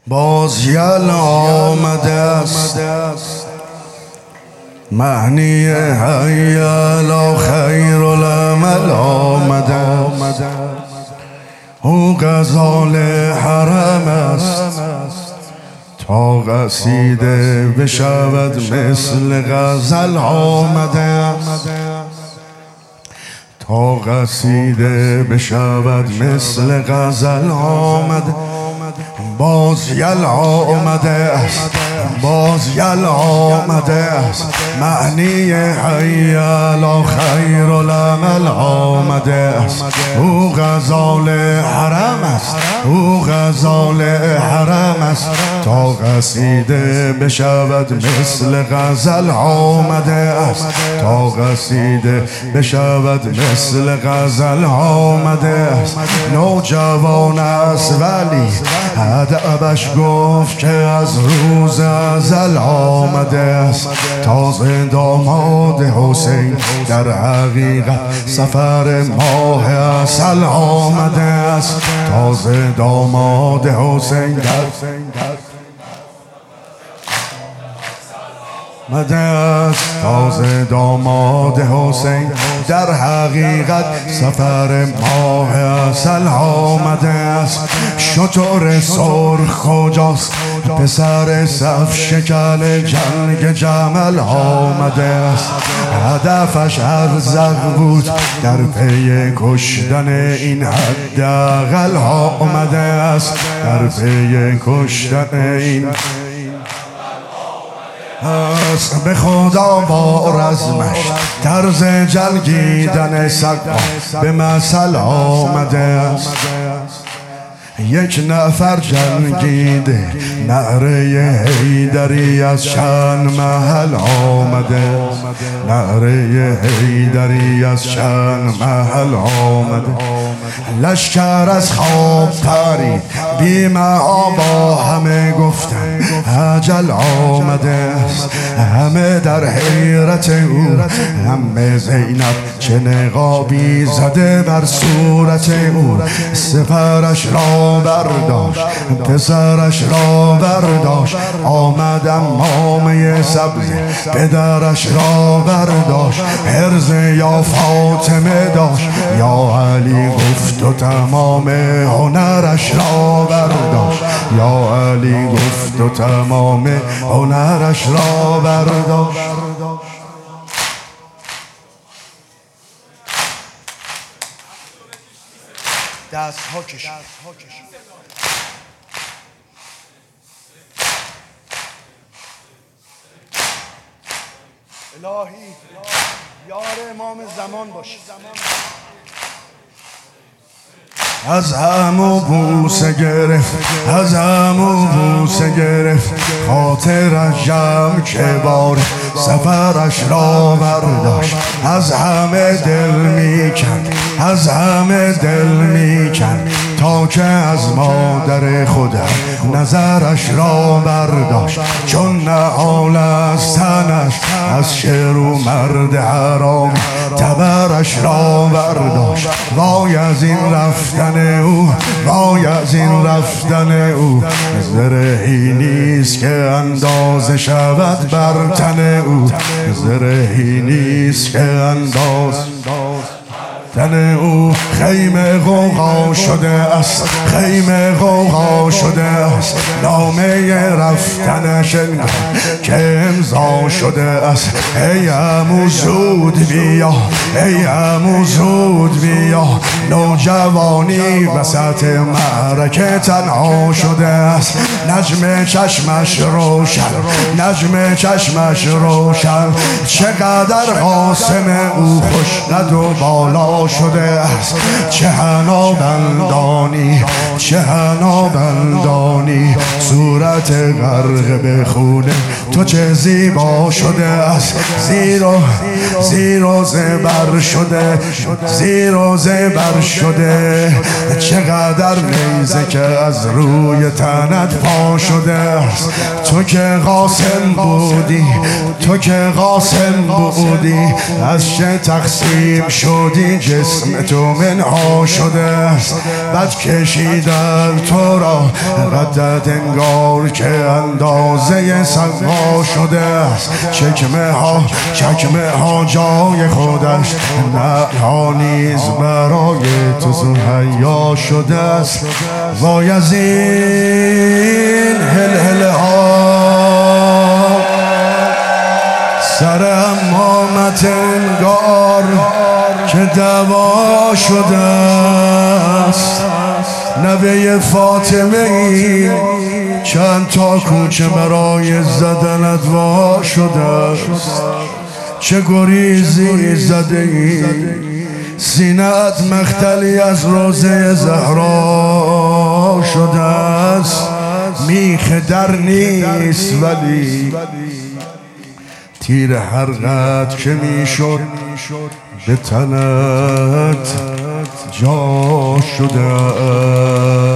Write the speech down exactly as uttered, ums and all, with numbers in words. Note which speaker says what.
Speaker 1: باز یل آمده است معنی حیالا خیر العمل آمده او غزال حرم است تا قصیده بشود مثل غزل آمده تا قصیده بشود مثل غزل آمده باز یل آمده است باز یل آمده است معنی حیالا خیر العمل آمده است او غزال حرم است او غزال حرم است تا قصیده بشود مثل غزل آمده است تا قصیده بشود مثل غزل آمده است نوجوان است ولی ادبش گفت که از روز ازل آمده است تازه داماد حسین در حقیقت سفر ماه عسل آمده است تازه داماد حسین در آمده است تازه داماد حسین در حقیقت سفر ماه عسل آمده است شتر سرخ کجاست پسر صف شکل جنگ جمل آمده است هدفش ارزق بود در پی کشتن این حداقل آمده است در پی کشتن این است به خدا با رزمش طرز جنگیدن سگ‌ها به مثل آمده است یک نفر جنگیده نعره حیدری از چند محل آمده نعره حیدری از چند محل آمده لشکر از خواب پرید بیمه با همه گفتن اجل آمده است همه در حیرت او همه زینب چه نقابی زده بر صورت او سپرش را برداشت پسرش را برداشت آمد امامه سبز پدرش را برداشت حرز یا فاطمه داشت یا علی گفت و تمام هنرش را برداشت یا علی گفت و تمام هنرش را برداشت دست ها کشید الهی یار امام زمان باشی از همو بوسه گرفت از همو بوسه گرفت خاطر جمع که بار سفرش را برداشت از همه دل میکند از همه دل میکند تا که از مادر خودم نظرش را برداشت چون نهال از تنش از شعر و مرد حرام تبرش را برداشت وای از این رفتن او وای از این رفتن او زرهی نیست که اندازه شود بر تن او زرهی نیست که اندازه تن او خیمه غوغا شده است خیمه غوغا شده است نامه رفتنش که امضا شده است ای عمو زود بیا ای عمو زود بیا نوجوانی وسط معرکه تنها شده است نجم چشمش روشن نجم چشمش روشن چقدر قاسم او خوش قد و بالا شده است چه حنا بندانی چه حنا بندانی صورت غرق به خونه تو چه زیبا شده است زیر و زیر و زبر شده زیر و زبر شده چقدر نیزه که از روی تنت پا شده است تو که قاسم بودی تو که قاسم بودی از چه تقسیم شدی جسم تو منها شده است بد کشیدن تو را قدت نگار که اندازه سقا شده است. چکمه ها چکمه ها جای خودش نه ها نیز برای تو زهیا شده است. وای از این هل هل ها سر امامت انگار که دوا شده است. نوه فاطمه ای چند تا کوچه برای زدنت وا شده است. چه گریزی زده ای سینه‌ات مختلی از روزه زهرا شده است. میخ در نیست ولی تیر حرقت که میشد به تنت جا شده.